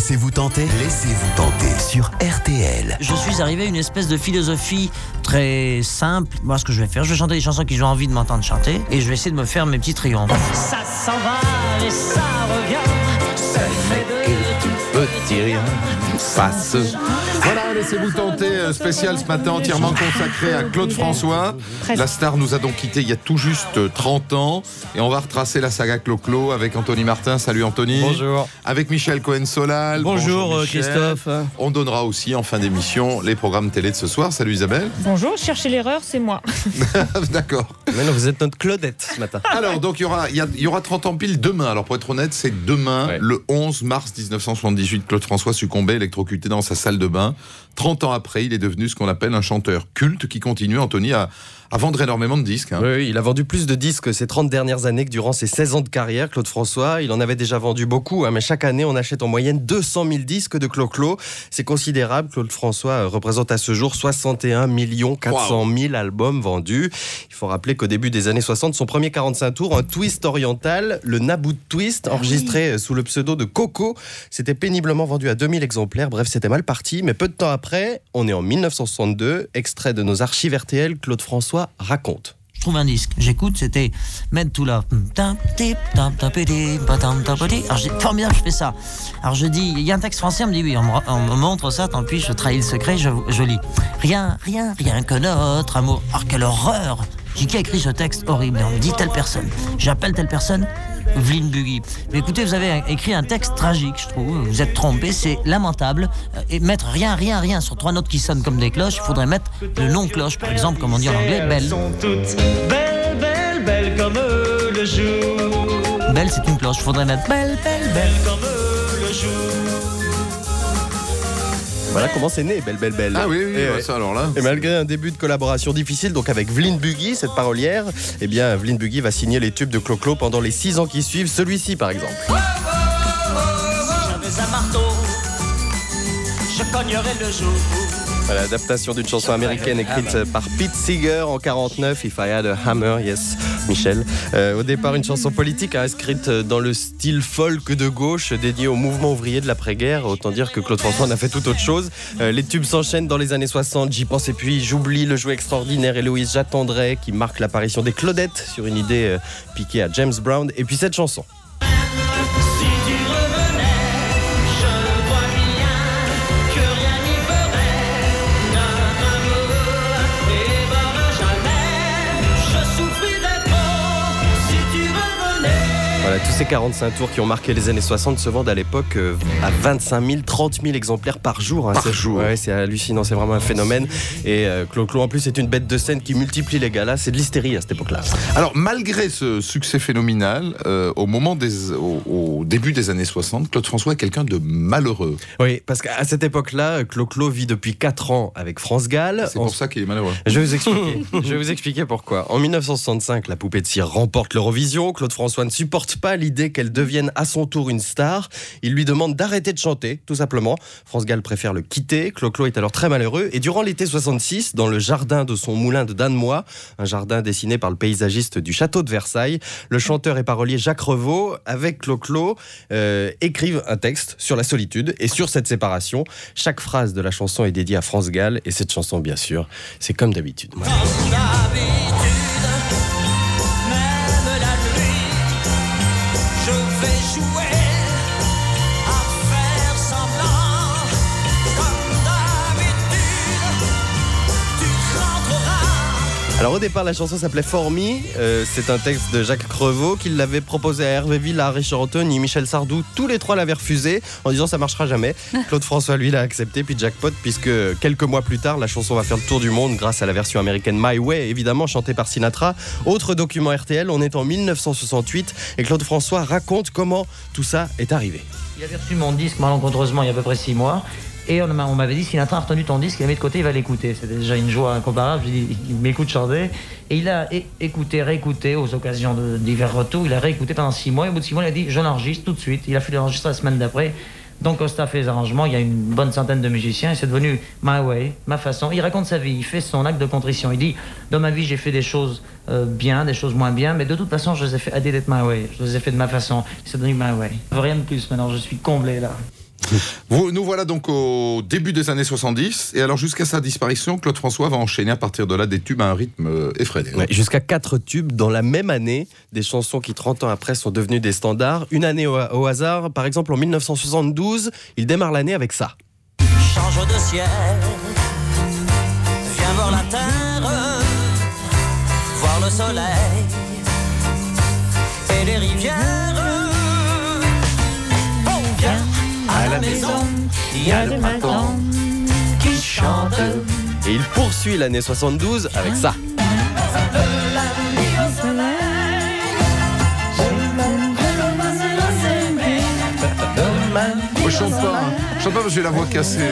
Laissez-vous tenter sur RTL. Je suis arrivé à une espèce de philosophie très simple. Moi, ce que je vais faire, je vais chanter des chansons qu'ils ont envie de m'entendre chanter et je vais essayer de me faire mes petits triomphes. Ça s'en va et ça revient, ça fait de petit rien passe. Voilà, laissez-vous tenter, spécial ce matin entièrement consacré à Claude François. La star nous a donc quittés il y a tout juste 30 ans et on va retracer la saga Clo-Clo avec Anthony Martin. Salut Anthony. Bonjour. Avec Michel Cohen-Solal. Bonjour Michel. Christophe. On donnera aussi en fin d'émission les programmes télé de ce soir. Salut Isabelle. Bonjour, cherchez l'erreur, c'est moi. D'accord. Maintenant vous êtes notre Claudette ce matin. Alors donc il y aura 30 ans pile demain. Alors pour être honnête, c'est demain, le 11 mars 1978, Claude François succombait électrocuté dans sa salle de bain. 30 ans après, il est devenu ce qu'on appelle un chanteur culte qui continue, Anthony, à vendre énormément de disques. Oui, il a vendu plus de disques ces 30 dernières années que durant ses 16 ans de carrière, Claude François. Il en avait déjà vendu beaucoup, mais chaque année, on achète en moyenne 200 000 disques de Clo-Clo. C'est considérable. Claude François représente à ce jour 61 400 000 albums vendus. Il faut rappeler qu'au début des années 60, son premier 45 tours, un twist oriental, le Nabout Twist, enregistré sous le pseudo de Coco, s'était péniblement vendu à 2000 exemplaires. Bref, c'était mal parti. Mais peu de temps après, on est en 1962, extrait de nos archives RTL, Claude François raconte. Je trouve un disque, j'écoute, c'était Med to Love. Alors j'ai formidable, je fais ça. Alors je dis, il y a un texte français, on me dit oui, on me montre ça, tant pis, je trahis le secret, je lis. Rien que notre amour. Alors quelle horreur. J'ai qui a écrit ce texte horrible? On me dit telle personne. J'appelle telle personne. Vline Buggy. Mais écoutez, vous avez écrit un texte tragique, je trouve. Vous êtes trompé, c'est lamentable. Et mettre rien sur 3 notes qui sonnent comme des cloches, il faudrait mettre le non-cloche, par exemple, comme on dit en anglais, belle. Elles sont toutes belles comme le jour. Belle, c'est une cloche, il faudrait mettre belle comme le jour. Voilà comment c'est né, Belle. Ah oui, Et, ça alors là. Et malgré un début de collaboration difficile, donc avec Vline Buggy, cette parolière, eh bien Vline Buggy va signer les tubes de Clo-Clo pendant les 6 ans qui suivent, celui-ci par exemple. Si j'avais un marteau, je cognerais le jour. Voilà, l'adaptation d'une chanson américaine écrite par Pete Seeger en 49, If I Had a Hammer, yes, Michel. Au départ, une chanson politique inscrite dans le style folk de gauche, dédiée au mouvement ouvrier de l'après-guerre. Autant dire que Claude François en a fait tout autre chose. Les tubes s'enchaînent dans les années 60, J'y pense et puis j'oublie, Le jouet extraordinaire, Héloïse j'attendrai, qui marque l'apparition des Claudettes sur une idée piquée à James Brown. Et puis cette chanson. Voilà, tous ces 45 tours qui ont marqué les années 60 se vendent à l'époque à 25 000, 30 000 exemplaires par jour. Par jour. Ouais, c'est hallucinant, c'est vraiment un phénomène. Et Clo-Clo, en plus, c'est une bête de scène qui multiplie les galas. C'est de l'hystérie à cette époque-là. Alors, malgré ce succès phénoménal, au début des années 60, Claude François est quelqu'un de malheureux. Oui, parce qu'à cette époque-là, Clo-Clo vit depuis 4 ans avec France Gall. C'est pour ça qu'il est malheureux. Je vais vous expliquer pourquoi. En 1965, la poupée de cire remporte l'Eurovision. Claude François ne supporte pas l'idée qu'elle devienne à son tour une star. Il lui demande d'arrêter de chanter, tout simplement. France Gall préfère le quitter. Clo-Clo est alors très malheureux. Et durant l'été 66, dans le jardin de son moulin de Danemois, un jardin dessiné par le paysagiste du château de Versailles, le chanteur et parolier Jacques Revaux, avec Clo-Clo, écrivent un texte sur la solitude et sur cette séparation. Chaque phrase de la chanson est dédiée à France Gall. Et cette chanson, bien sûr, c'est comme d'habitude. Alors au départ la chanson s'appelait For Me, c'est un texte de Jacques Revaux qui l'avait proposé à Hervé Villard, Richard Anthony, Michel Sardou, tous les 3 l'avaient refusé en disant ça marchera jamais. Claude François lui l'a accepté, puis jackpot, puisque quelques mois plus tard la chanson va faire le tour du monde grâce à la version américaine My Way, évidemment chantée par Sinatra. Autre document RTL, on est en 1968 et Claude François raconte comment tout ça est arrivé. Il avait reçu mon disque malencontreusement il y a à peu près 6 mois. Et on m'avait dit, Sinatra a retenu ton disque, il l'a mis de côté, il va l'écouter. C'était déjà une joie incomparable. J'ai dit, il m'écoute chanter. Et il a écouté, réécouté aux occasions de divers retours. Il a réécouté pendant 6 mois. Et au bout de 6 mois, il a dit, je l'enregistre tout de suite. Il a fallu l'enregistrer la semaine d'après. Donc Costa fait les arrangements, il y a une bonne centaine de musiciens et c'est devenu my way, ma façon. Il raconte sa vie, il fait son acte de contrition. Il dit, dans ma vie j'ai fait des choses bien, des choses moins bien, mais de toute façon je les ai fait I did it my way, je les ai fait de ma façon. C'est devenu my way. Rien de plus maintenant, je suis comblé là. Nous voilà donc au début des années 70, et alors jusqu'à sa disparition, Claude François va enchaîner à partir de là des tubes à un rythme effréné. Ouais, jusqu'à 4 tubes dans la même année, des chansons qui 30 ans après sont devenues des standards. Une année au hasard, par exemple en 1972, il démarre l'année avec ça. Change de ciel, viens voir la terre, voir le soleil et les rivières. On vient à la maison, il y a le printemps qui chante. Et il poursuit l'année 72 avec ça. Moi, je chante pas parce que j'ai la voix cassée.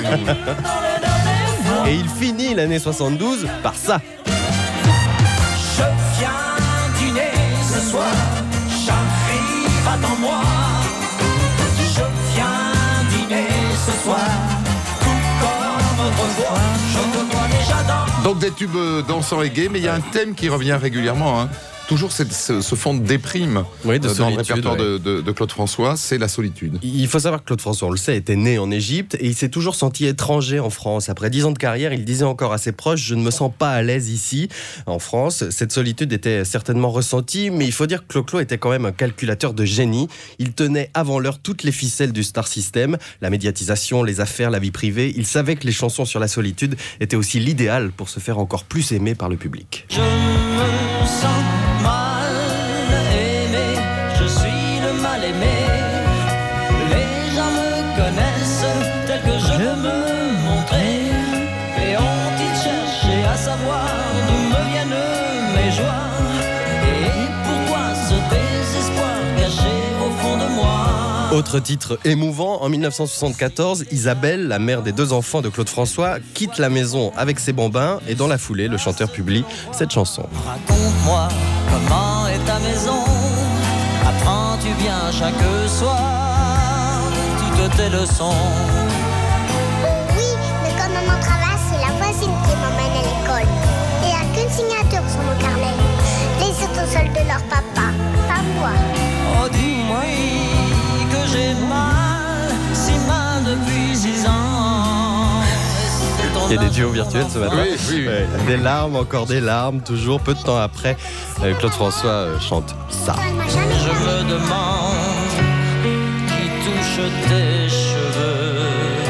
Et il finit l'année 72 par ça. Je viens dîner ce soir, j'arrive, attends-moi. Je viens dîner ce soir, tout comme autrefois, je te vois déjà dans... Donc des tubes dansants et gays, mais il y a un thème qui revient régulièrement, hein. Toujours ce fond de déprime Oui, de dans le solitude, répertoire ouais. de Claude François, c'est la solitude. Il faut savoir que Claude François, on le sait, était né en Égypte et il s'est toujours senti étranger en France. Après 10 ans de carrière, il disait encore à ses proches « Je ne me sens pas à l'aise ici ». En France, cette solitude était certainement ressentie, mais il faut dire que Clo-Clo était quand même un calculateur de génie. Il tenait avant l'heure toutes les ficelles du star system, la médiatisation, les affaires, la vie privée. Il savait que les chansons sur la solitude étaient aussi l'idéal pour se faire encore plus aimer par le public. Je me sens mal aimé, je suis le mal aimé. Les gens me connaissent tel que je veux me montrer. Et ont-ils cherché à savoir d'où me viennent mes joies? Et pourquoi ce désespoir caché au fond de moi? Autre titre émouvant, en 1974, Isabelle, la mère des 2 enfants de Claude François, quitte la maison avec ses bambins et dans la foulée, le chanteur publie cette chanson. Raconte-moi comment est ta maison. Apprends-tu bien chaque soir toutes tes leçons? Oui, mais comme maman travaille, c'est la voisine qui m'emmène à l'école. Il n'y a qu'une signature sur mon carnet. Les autres seuls de leur papa, pas moi. Oh, dis-moi que j'ai mal, si mal depuis 6 ans. Il y a des duos virtuels ce matin. Oui. Ouais, des larmes, encore des larmes, toujours peu de temps après, Claude François chante ça. Elle m'a jamais Je parlé. me demande qui touche tes cheveux.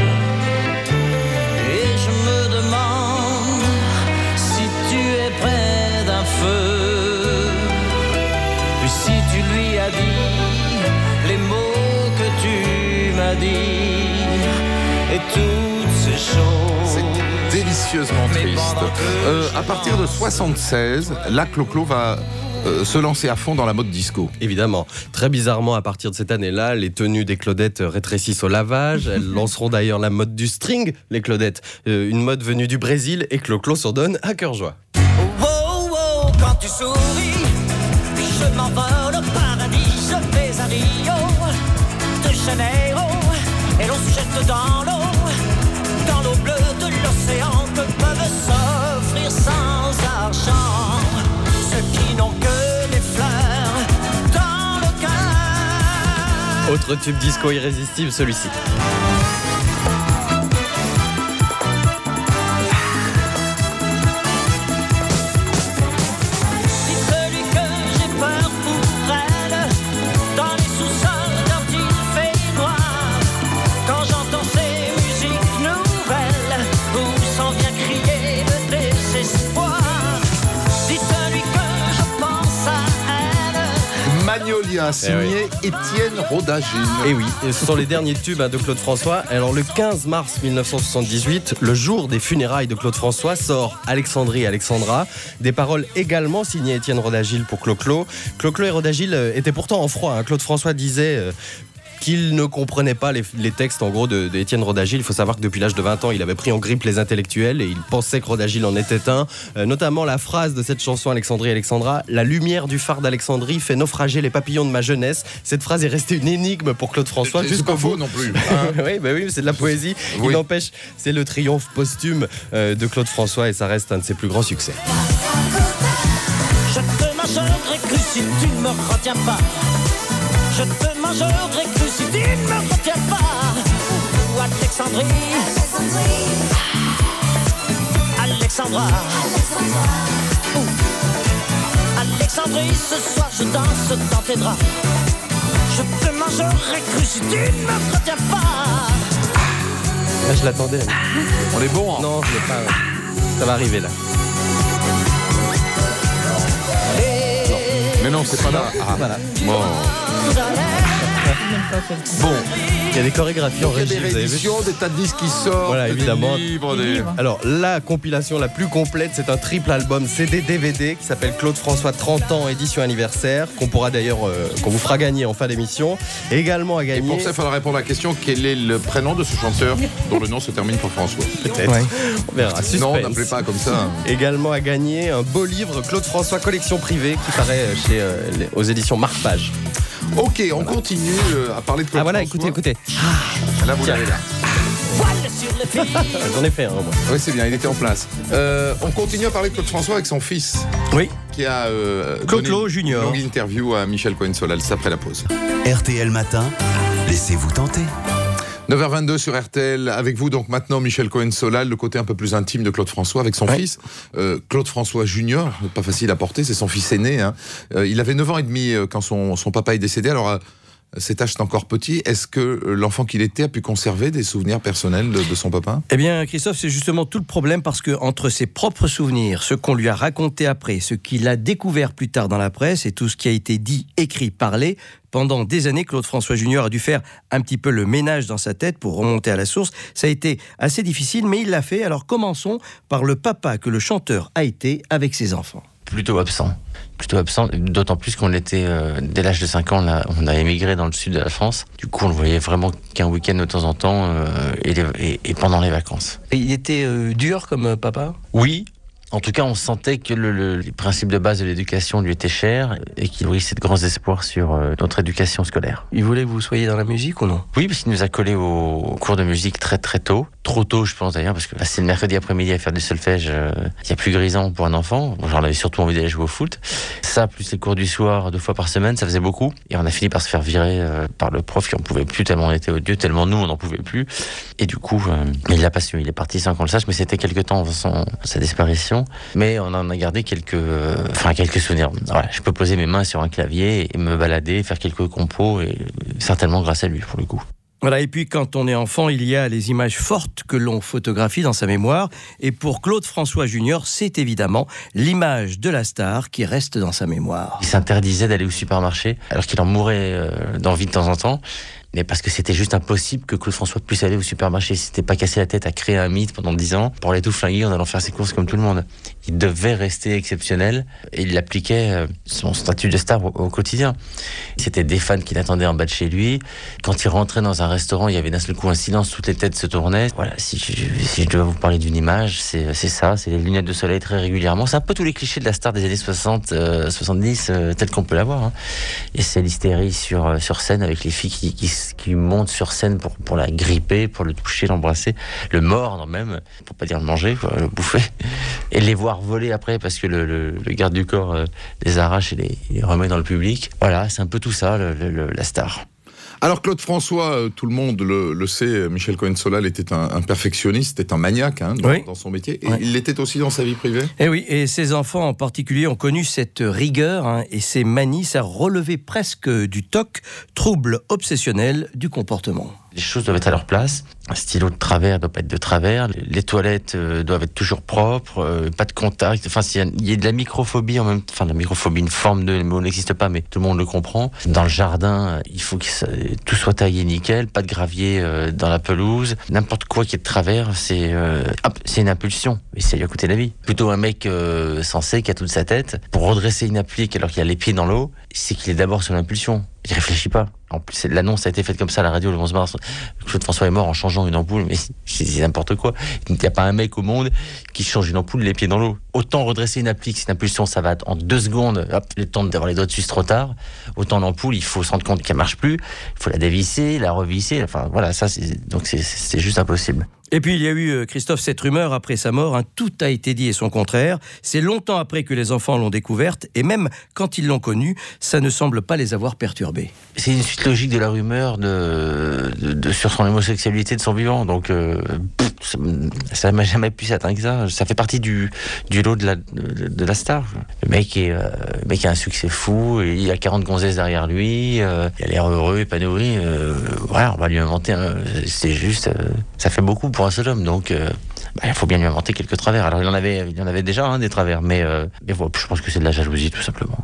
Et je me demande si tu es près d'un feu. Puis si tu lui as dit les mots que tu m'as dit. Et toutes ces choses. C'est délicieusement triste. À partir de 76, là, Clo-Clo va se lancer à fond dans la mode disco. Évidemment. Très bizarrement, à partir de cette année-là, les tenues des Claudettes rétrécissent au lavage. Elles lanceront d'ailleurs la mode du string, les Claudettes. Une mode venue du Brésil et Clo-Clo s'en donne à cœur joie. Wow, wow, quand tu souris, je m'envole au paradis, je vais à Rio de Janeiro, et l'on se jette dans l'eau bleue de l'océan que peuvent s'offrir sans argent ceux qui n'ont que des fleurs dans le cœur. Autre tube disco irrésistible, celui-ci. Magnolia, signé Étienne Rodagil. Et oui, ce sont les derniers tubes de Claude François. Alors le 15 mars 1978, le jour des funérailles de Claude François, sort Alexandrie Alexandra. Des paroles également signées Étienne Rodagil pour Clo-Clo. Clo-Clo et Rodagil étaient pourtant en froid. Claude François disait qu'il ne comprenait pas les textes en gros de Étienne Rodagil. Il faut savoir que depuis l'âge de 20 ans, il avait pris en grippe les intellectuels et il pensait que Rodagil en était un. Notamment la phrase de cette chanson Alexandrie Alexandra: la lumière du phare d'Alexandrie fait naufrager les papillons de ma jeunesse. Cette phrase est restée une énigme pour Claude François. C'est pas faux non plus. Oui, c'est de la poésie. Oui. Il n'empêche, c'est le triomphe posthume de Claude François et ça reste un de ses plus grands succès. Je te mangerai cru si tu ne me retiens pas. Je te mangerai cru si tu ne me retiens pas. Alexandra. Alexandrie, ce soir je danse dans tes draps. Je te mangerai cru si tu ne me retiens pas. Là, je l'attendais. On est bon, hein? Non, je l'ai pas. Ça va arriver là. Mais non, c'est pas là. Ah, Voilà. bon. Bon, il y a des chorégraphies en Il y a régie, des vous avez vu. rééditions, des tas de disques qui sortent, Voilà, évidemment. des livres, des... Alors, la compilation la plus complète, c'est un triple album CD-DVD qui s'appelle Claude François 30 ans, édition anniversaire, qu'on pourra d'ailleurs, qu'on vous fera gagner en fin d'émission. Également à Et gagner. pour ça, il faudra répondre à la question, quel est le prénom de ce chanteur dont le nom se termine par François? Peut-être. Ouais. On verra. Suspense. Non, n'appelez pas comme ça. Également à gagner un beau livre Claude François collection privée qui paraît aux éditions Marc Page. Ok, on continue à parler de Claude Ah voilà, François. écoutez. Là, vous l'avez là. J'en ai fait un moi. Oui, c'est bien, il était en place. On continue à parler de Claude François avec son fils, Oui. qui a Claude donné Lo une Junior. longue interview à Michel Cohen-Solal, c'est après la pause. RTL Matin, laissez-vous tenter. 9h22 sur RTL, avec vous donc maintenant Michel Cohen-Solal, le côté un peu plus intime de Claude François avec son fils, Claude François Junior, pas facile à porter, c'est son fils aîné. Hein. Il avait 9 ans et demi quand son papa est décédé, alors cet âge est encore petit. Est-ce que l'enfant qu'il était a pu conserver des souvenirs personnels de son papa? Eh bien, Christophe, c'est justement tout le problème parce que entre ses propres souvenirs, ce qu'on lui a raconté après, ce qu'il a découvert plus tard dans la presse et tout ce qui a été dit, écrit, parlé, pendant des années, Claude François Junior a dû faire un petit peu le ménage dans sa tête pour remonter à la source. Ça a été assez difficile, mais il l'a fait. Alors commençons par le papa que le chanteur a été avec ses enfants. Plutôt absent, d'autant plus qu'on était, dès l'âge de 5 ans, on a émigré dans le sud de la France. Du coup, on le voyait vraiment qu'un week-end de temps en temps et pendant les vacances. Et il était dur comme papa ? Oui, en tout cas, on sentait que les principes de base de l'éducation lui étaient chers et qu'il nourrissait de grands espoirs sur notre éducation scolaire. Il voulait que vous soyez dans la musique ou non ? Oui, parce qu'il nous a collés au cours de musique très très tôt. Trop tôt, je pense d'ailleurs, parce que c'est le mercredi après-midi à faire du solfège. Il y a plus grisant pour un enfant. Bon, j'en avais surtout envie d'aller jouer au foot. Ça, plus les cours du soir, 2 fois par semaine, ça faisait beaucoup. Et on a fini par se faire virer par le prof qui en pouvait plus, tellement on était odieux, tellement nous, on n'en pouvait plus. Et du coup, il l'a pas su. Il est parti sans qu'on le sache, mais c'était quelques temps avant sa disparition. Mais on en a gardé quelques souvenirs. Voilà, je peux poser mes mains sur un clavier et me balader, faire quelques compos, et certainement grâce à lui, pour le coup. Voilà, et puis quand on est enfant, il y a les images fortes que l'on photographie dans sa mémoire. Et pour Claude François Junior, c'est évidemment l'image de la star qui reste dans sa mémoire. Il s'interdisait d'aller au supermarché, alors qu'il en mourait d'envie de temps en temps. Mais parce que c'était juste impossible que Claude François puisse aller au supermarché. Il s'était pas cassé la tête à créer un mythe pendant 10 ans pour aller tout flinguer en allant faire ses courses comme tout le monde. Il devait rester exceptionnel et il appliquait son statut de star au quotidien. C'était des fans qui l'attendaient en bas de chez lui. Quand il rentrait dans un restaurant, il y avait d'un seul coup un silence, toutes les têtes se tournaient. Voilà, si je dois vous parler d'une image, c'est ça, c'est les lunettes de soleil très régulièrement. C'est un peu tous les clichés de la star des années 60, 70, tels qu'on peut l'avoir. Hein. Et c'est l'hystérie sur scène avec les filles qui montent sur scène pour la gripper, pour le toucher, l'embrasser, le mordre même, pour pas dire le manger, quoi, le bouffer, et les voir voler après parce que le garde du corps les arrache et les remet dans le public. Voilà, c'est un peu tout ça, la star. Alors Claude François, tout le monde le sait, Michel Cohen-Solal était un perfectionniste, était un maniaque dans son métier. Et il l'était aussi dans sa vie privée. Et oui, et ses enfants en particulier ont connu cette rigueur et ces manies, ça relevait presque du TOC, trouble obsessionnel du comportement. Les choses doivent être à leur place. Un stylo de travers doit pas être de travers. Les toilettes doivent être toujours propres, pas de contact. Enfin, il y a de la microphobie en même temps. Enfin, la microphobie, une forme de mot n'existe pas, mais tout le monde le comprend. Dans le jardin, il faut que tout soit taillé nickel, pas de gravier dans la pelouse. N'importe quoi qui est de travers, c'est une impulsion. Et ça lui a coûté la vie. Plutôt un mec sensé qui a toute sa tête. Pour redresser une applique alors qu'il a les pieds dans l'eau, c'est qu'il est d'abord sur l'impulsion. Il réfléchit pas. En plus, l'annonce a été faite comme ça à la radio le 11 mars. Claude François est mort en changeant une ampoule, mais c'est n'importe quoi. Il n'y a pas un mec au monde qui change une ampoule les pieds dans l'eau. Autant redresser une applique, c'est une impulsion, ça va en 2 secondes, hop, le temps d'avoir les doigts dessus trop tard. Autant l'ampoule, il faut se rendre compte qu'elle marche plus, il faut la dévisser, la revisser, enfin voilà, ça c'est juste impossible. Et puis il y a eu, Christophe, cette rumeur après sa mort, tout a été dit et son contraire. C'est longtemps après que les enfants l'ont découverte, et même quand ils l'ont connue, ça ne semble pas les avoir perturbés. C'est une suite logique de la rumeur sur son homosexualité de son vivant, donc ça m'a jamais plus atteint que ça. Ça fait partie du lot de la star. Le mec a un succès fou, et il a 40 gonzesses derrière lui, il a l'air heureux, épanoui. Voilà, on va lui inventer c'est juste, ça fait beaucoup pour un seul homme, donc il faut bien lui inventer quelques travers. Alors il y en avait déjà des travers, mais voilà, je pense que c'est de la jalousie tout simplement.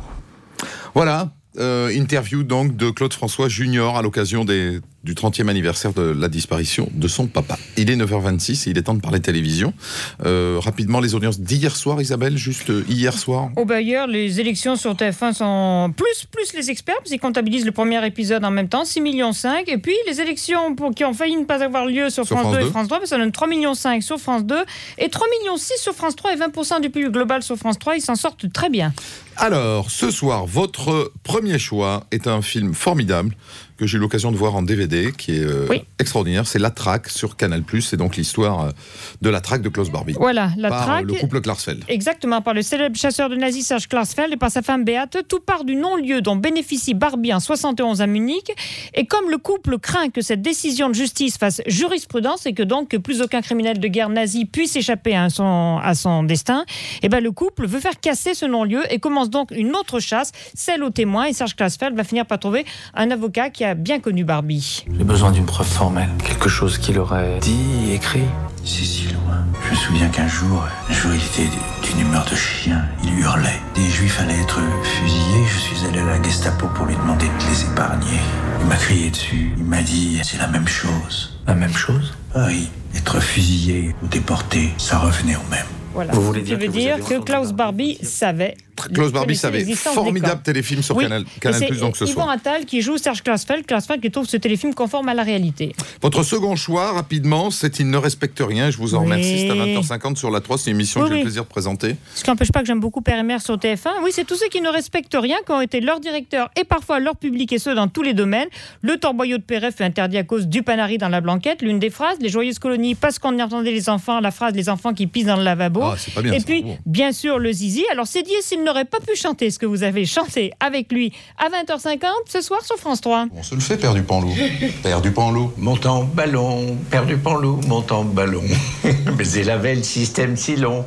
Voilà, interview donc de Claude François Junior à l'occasion du 30e anniversaire de la disparition de son papa. Il est 9h26 et il est temps de parler télévision. Rapidement, les audiences d'hier soir, Isabelle, juste hier soir. Hier, les élections sur TF1 sont plus les experts, parce qu'ils comptabilisent le premier épisode en même temps, 6,5 millions. Et puis, les élections qui ont failli ne pas avoir lieu sur France 2 et France 3, ça donne 3,5 millions sur France 2 et 3,6 millions sur France 3 et 20% du public global sur France 3. Ils s'en sortent très bien. Alors, ce soir, votre premier choix est un film formidable que j'ai eu l'occasion de voir en DVD, qui est extraordinaire. C'est La Traque sur Canal+. C'est donc l'histoire de La Traque de Klaus Barbie. Voilà, La par Traque. Le couple Klarsfeld. Exactement, par le célèbre chasseur de nazis Serge Klarsfeld et par sa femme Beate. Tout part du non-lieu dont bénéficie Barbie en 71 à Munich. Et comme le couple craint que cette décision de justice fasse jurisprudence et que donc plus aucun criminel de guerre nazi puisse échapper à son destin, le couple veut faire casser ce non-lieu et commence donc une autre chasse, celle aux témoins. Et Serge Klarsfeld va finir par trouver un avocat qui a bien connu Barbie. J'ai besoin d'une preuve formelle, quelque chose qu'il aurait dit, écrit. C'est si loin. Je me souviens qu'un jour, il était d'une humeur de chien. Il hurlait. Des juifs allaient être fusillés. Je suis allé à la Gestapo pour lui demander de les épargner. Il m'a crié dessus. Il m'a dit, c'est la même chose. La même chose ? Ah oui, être fusillé ou déporté, ça revenait au même. Voilà. Vous voulez dire que Klaus Barbie savait. Klaus Barbie savait. Formidable téléfilm sur Canal+, donc ce soir. Yvan Attal qui joue Serge Klarsfeld qui trouve ce téléfilm conforme à la réalité. Votre second choix, rapidement, c'est Il ne respecte rien. Je vous en remercie. C'est à 20h50 sur la 3. C'est une émission que j'ai le plaisir de présenter. Ce qui n'empêche pas que j'aime beaucoup Père et Mère sur TF1. Oui, c'est tous ceux qui ne respectent rien, qui ont été leur directeur et parfois leur public, et ceux dans tous les domaines. Le torboyau de Perret fut interdit à cause du panari dans la blanquette. L'une des phrases, les joyeuses colonies, parce qu'on y entendait les enfants, la phrase, les enfants qui pissent dans le lavabo. C'est pas bien, et ça. puis, bien sûr, le zizi. Alors, c'est dit, s'il n'aurait pas pu chanter ce que vous avez chanté avec lui à 20h50 ce soir sur France 3. On se le fait, Père Dupanloup. Père Dupanloup. Montant ballon, Père Dupanloup, montant ballon. Mais il avait le système si long,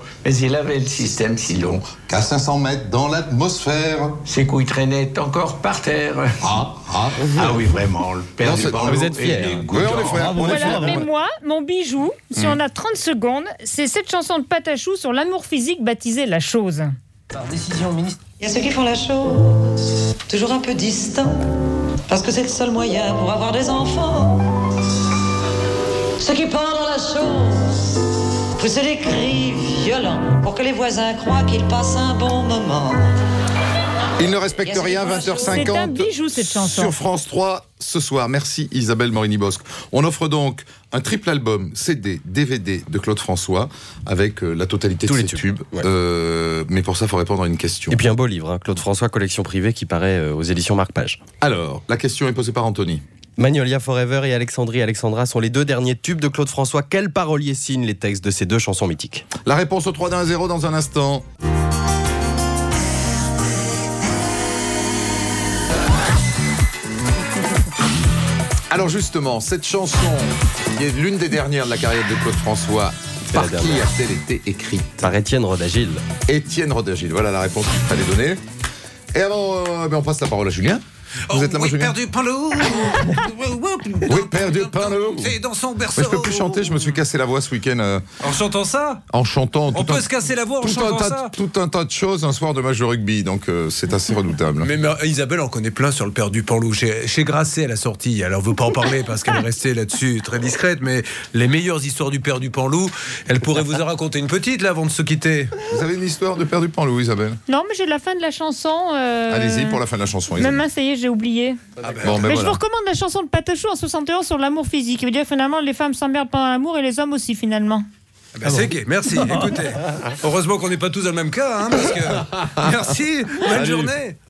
Qu'à 500 mètres dans l'atmosphère. Ses couilles traînaient encore par terre. Ah oui, vraiment, le Père Dupanloup. Vous êtes fiers. Oui, on est fiers. Voilà, mais moi, mon bijou, si on a 30 secondes, c'est cette chanson de Patachou sur l'amour physique baptisée La Chose. Par décision ministérielle. Il y a ceux qui font la chose, toujours un peu distant, parce que c'est le seul moyen pour avoir des enfants. Ceux qui pendent la chose, poussent des cris violents, pour que les voisins croient qu'ils passent un bon moment. Il ne respecte rien, 20h50. C'est un bijou, cette chanson. Sur France 3 ce soir. Merci Isabelle Morini-Bosque. On offre donc un triple album CD, DVD de Claude François avec la totalité de ses tubes. Ouais. Mais pour ça, il faut répondre à une question. Et puis un beau livre, Claude François, collection privée, qui paraît aux éditions Marc Page. Alors, la question est posée par Anthony. Magnolia Forever et Alexandrie Alexandra sont les deux derniers tubes de Claude François. Quel parolier signe les textes de ces deux chansons mythiques ? La réponse au 3-1-0 dans un instant. Alors justement, cette chanson, qui est l'une des dernières de la carrière de Claude François, par qui a-t-elle été écrite ? Par Étienne Rodagil. Étienne Rodagil, voilà la réponse qu'il fallait donner. Et avant, on passe la parole à Julien. Vous êtes là, moi, Julien ? Père Dupanloup. Oui, Père Dupanloup. C'est dans son berceau. Je peux plus chanter, je me suis cassé la voix ce week-end. En chantant ça ? En chantant. On peut se casser la voix en chantant ça ? Tout un tas de choses un soir de match de rugby, donc c'est assez redoutable. Mais Isabelle en connaît plein sur le Père Dupanloup. Chez Grasset à la sortie, alors elle veut pas en parler parce qu'elle est restée là-dessus très discrète, mais les meilleures histoires du Père Dupanloup, elle pourrait vous en raconter une petite là avant de se quitter. Vous avez une histoire de Père Dupanloup, Isabelle ? Non, mais j'ai la fin de la chanson. Allez-y pour la fin de la chanson, Isabelle. Même ça y est, j'ai oublié. Bon, mais je vous recommande la chanson de Patachou en 71 sur l'amour physique. Il veut dire finalement les femmes s'emmerdent pendant l'amour et les hommes aussi finalement. C'est gay, merci. Écoutez, heureusement qu'on n'est pas tous dans le même cas, parce que... Merci, bonne journée.